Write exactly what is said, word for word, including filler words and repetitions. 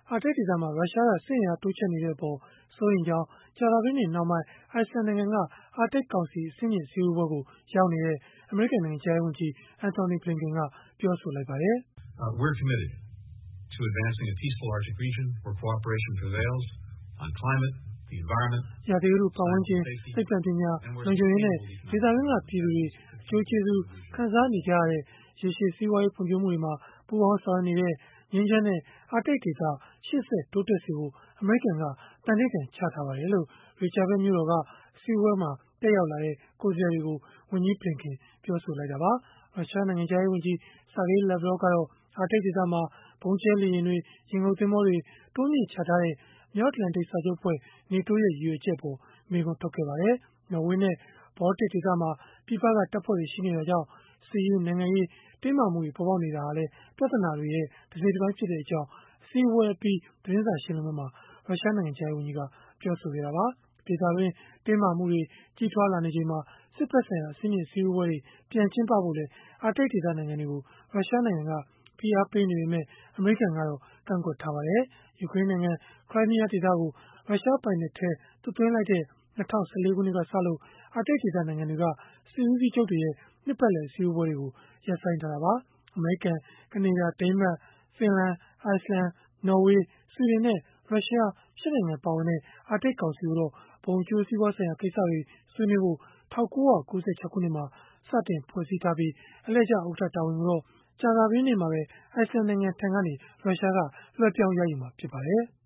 အာတိတ်ဒေသမှာ ရုရှားက စစ်အင်အားတိုးချဲ့နေတဲ့အပေါ် စိုးရိမ်ကြောင်း ကြာသပတေးနေ့နှောင်းပိုင်း အိုက်စလန်နိုင်ငံက အာတိတ်ကောင်စီ အဆင့်မြင့် စည်းဝေးပွဲကို ရောက်နေတဲ့ အမေရိကန် နိုင်ငံခြားရေးဝန်ကြီး Antony Blinken ကပြောဆိုလိုက်ပါတယ်။ “We're committed to advancing a peaceful Arctic region where cooperation prevails on climate, the environment, ရာသီဥတုပတ်ဝန်းကျင်၊ သိပ္ပံပညာ၊ လုံခြုံရေးနဲ့ ဒေသတွင်းကပြည်သူတွေ အကျိုးကျေးဇူးခံစားနေကြရတဲ့ ရေရှည်စီးပွားရေးဖွံ့ဖြိုးမှုတွေမှာ ပူးပေါင်းဆောင်ရွက်နေတဲ့ ငြိမ်းချမ်းတဲ့ အာတိတ်ဒေသ ရှေ့ဆက်တိုးတက်စေဖို့ အမေရိကန်က သန္နိဋ္ဌာန်ချထားပါတယ်။” လို့ Reykjavik မြို့တော်က စည်းဝေးပွဲမှာ တက်ရောက်လာတဲ့ ကိုယ်စားလှယ်တွေကို ဝန်ကြီးဘလင်ကန်ပြောဆိုလိုက်တာပါ။ ရုရှားနိုင်ငံခြားရေးဝန်ကြီး Sergey Lavrov ကတော့ အာတိတ်ဒေသမှာ ဗုံးကြဲလေယာဉ်တွေ၊ ရေငုပ်သင်္ဘောတွေ တိုးမြှင့်ချထားတဲ့ မြောက်အတ္တလန်တိတ်စာချုပ်အဖွဲ့ (NATO) ရဲ့ ရည်ရွယ်ချက်အပေါ် မေးခွန်းထုတ်ခဲ့ပါတယ်။ နော်ဝေးနဲ့ ဘောလတစ်ဒေသမှာ ပြည်ပက တပ်ဖွဲ့တွေ ရှိနေတာကြောင့် စစ်ရေး၊ နိုင်ငံရေး တင်းမာမှုတွေ ပေါ်ပေါက်နေတာဟာလည်း ပြဿနာတွေရဲ့ တစိတ်တပိုင်းဖြစ်ကြောင်း အစည်းအဝေးအပြီး သတင်းစာရှင်းလင်းပွဲမှာ ရုရှားနိုင်ငံခြားရေးဝန်ကြီးက ပြောဆိုခဲ့တာပါ။ ဒေသတွင်း တင်းမာမှုတွေ ကြီးထွားလာနေချိန်မှာ စစ်ဘက်ဆိုင်ရာ အဆင့်မြင့် စည်းဝေးပွဲတွေ ပြန်ကျင်းပဖို့လည်း အာတိတ်ဒေသနိုင်ငံတွေကို ရုရှားနိုင်ငံက ဖိအားပေးနေပေမဲ့ အမေရိကန်ကတော့ ကန့်ကွက်ထားပါတယ်။ ယူကရိန်းနိုင်ငံ ခရိုင်းမီးယားဒေသကို ရုရှားပိုင်နက်ထဲ သွတ်သွင်းလိုက်တဲ့ ၂၀၁၄ ခုနှစ်ကစလို့ အာတိတ်ဒေသနိုင်ငံတွေက စစ်ဦးစီးချုပ်တွေရဲ့ နှစ်ပတ်လည် အစည်းအဝေးတွေကို ရပ်ဆိုင်းထားတာပါ။ အမေရိကန်၊ ကနေဒါ၊ ဒိန်းမတ်၊ ဖင်လန်၊ အိုက်စလန်၊ နော်ဝေး၊ ဆွီဒင်နဲ့ ရုရှား ရှစ် နိုင်ငံပါဝင်တဲ့ အာတိတ်ကောင်စီကိုတော့ ဘုံအကျိုးစီးပွားဆိုင်ရာ ကိစ္စတွေ ဆွေးနွေးဖို့ ၁၉၉၆ ခုနှစ်မှာ စတင်ဖွဲ့စည်းထားပြီး၊ အလှည့်ကျဥက္ကဋ္ဌ တာဝန်ကိုတော့ ကြာသပတေးနေ့မှာပဲ အိုက်စလန်နိုင်ငံထံကနေ ရုရှားက လွဲှပြောင်းရယူမှာ ဖြစ်ပါတယ်။